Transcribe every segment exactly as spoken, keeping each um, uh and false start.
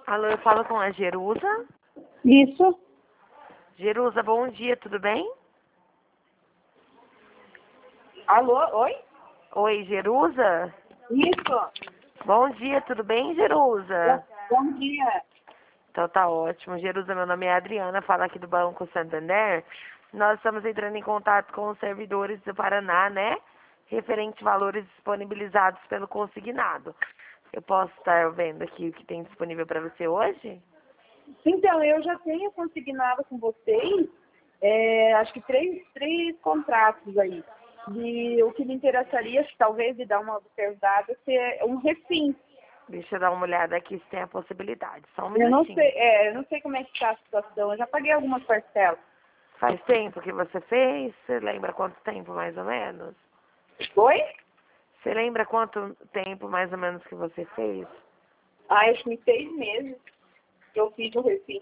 Alô, eu falo com a Jerusa. Isso. Jerusa, bom dia, tudo bem? Alô, oi? Oi, Jerusa? Isso. Bom dia, tudo bem, Jerusa? Bom dia. Então tá ótimo. Jerusa, meu nome é Adriana, falo aqui do Banco Santander. Nós estamos entrando em contato com os servidores do Paraná, né? Referente valores disponibilizados pelo consignado. Eu posso estar vendo aqui o que tem disponível para você hoje? Então, eu já tenho consignado com vocês, é, acho que três, três contratos aí. E o que me interessaria, talvez, de dar uma observada, é um refim. Deixa eu dar uma olhada aqui se tem a possibilidade. Só um Eu não minutinho. sei, é, eu não sei como é que está a situação. Eu já paguei algumas parcelas. Faz tempo que você fez? Você lembra quanto tempo, mais ou menos? Oi? Você lembra quanto tempo, mais ou menos, que você fez? Ah, acho que em seis meses que eu fiz o refim.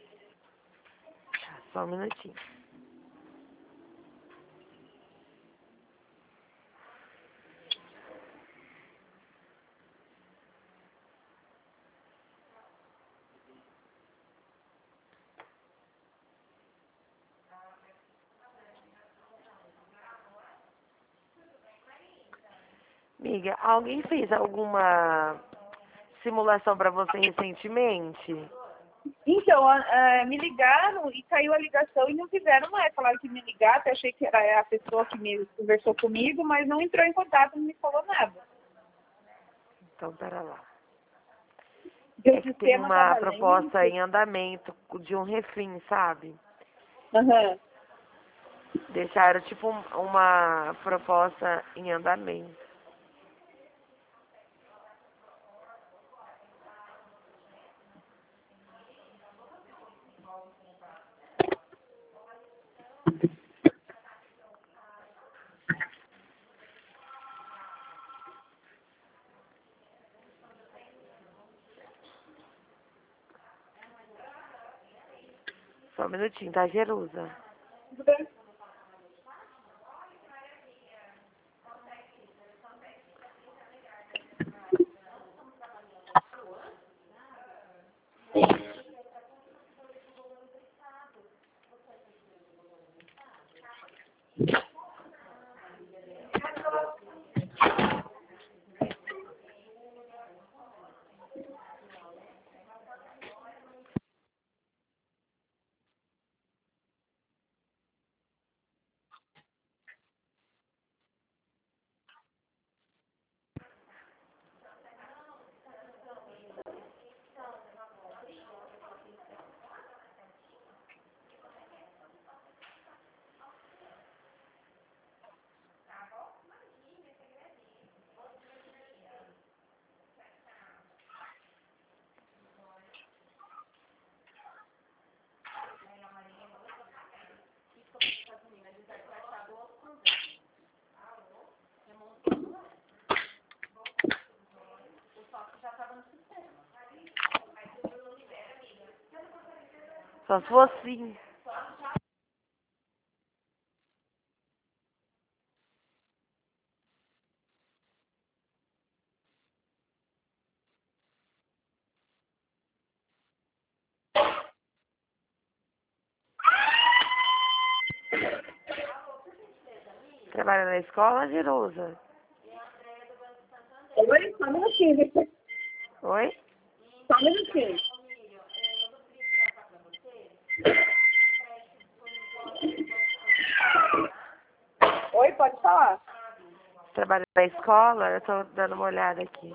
Tá, só um minutinho. Amiga, alguém fez alguma simulação para você recentemente? Então, a- a- me ligaram e caiu a ligação e não fizeram mais. Falaram que me ligaram, até achei que era a pessoa que me conversou comigo, mas não entrou em contato, não me falou nada. Então, pera lá. Porque É o que tem sistema uma estava proposta lento. em andamento de um refim, sabe? Aham. Deixaram, tipo, um- uma proposta em andamento. Só um minutinho, tá, Jerusa? Tudo bem? Só se for assim. Trabalha na escola, Jerusa? Oi? Só um minutinho, Victor. Oi? Só um minutinho. Oi, pode falar. Trabalha na escola? Eu tô dando uma olhada aqui.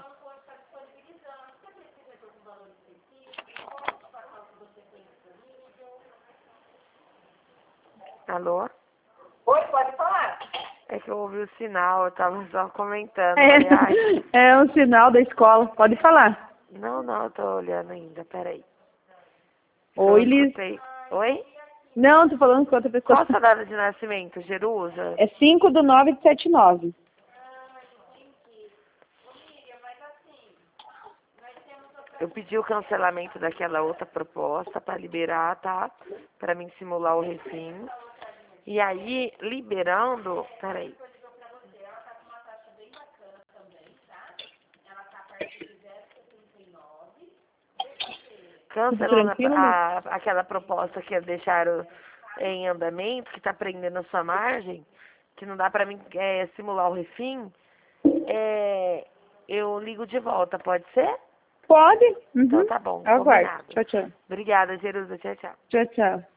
Alô? Oi, pode falar. É que eu ouvi o sinal, eu tava só comentando. É, Falei, ai, é um sinal da escola. Pode falar. não, não, eu tô olhando ainda, peraí. Que eu Oi, Liz. escutei. Oi? Não, tô falando com outra pessoa. Qual a sua data de nascimento, Jerusa? É cinco do nove de setenta e nove. Eu pedi o cancelamento daquela outra proposta para liberar, tá? Para mim simular o refim. E aí, liberando, peraí. cancelando tranquilo, a, a- aquela proposta que eles deixaram em andamento, que está prendendo a sua margem, que não dá para mim é, simular o refim, é, eu ligo de volta, pode ser? Pode? Então Uhum. tá bom, Aguardo. combinado. Tchau, tchau. Obrigada, Jerusa. Tchau, tchau. Tchau, tchau.